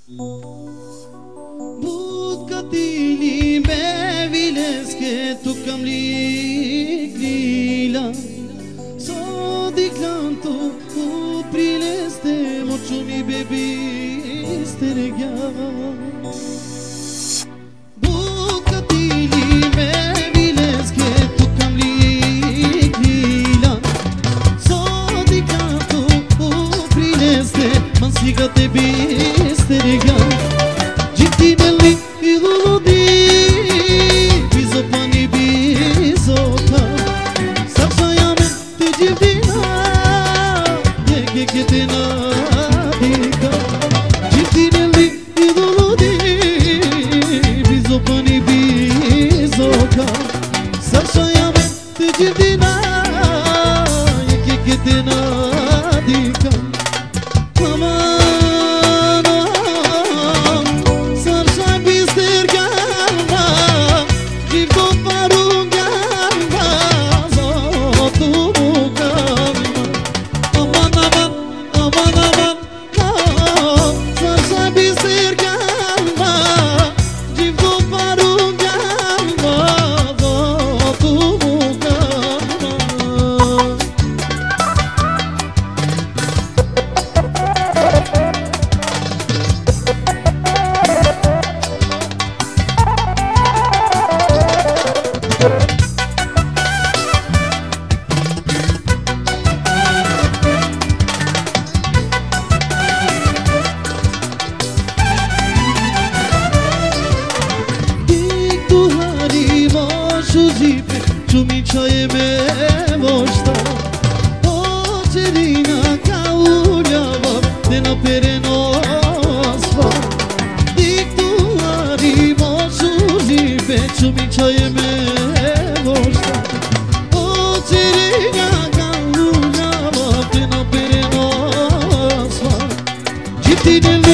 Bucatili me viles que tu camlila so di canto prileste mucho mi baby sterega Bucatili me viles que tu camlila so di canto prileste mansiga te sterega Gintinelli idolodi Bizopani bizoka Saksayame te civdina Yeke ketena dika Gintinelli idolodi Bizopani bizoka Saksayame te civdina Yeke ketena dika Ciumi çaje me voshta O cerina ka uljava Te na pereno asfa Dik tu harimo shuzipe Ciumi çaje me voshta O cerina ka uljava Te na pereno asfa Gjithi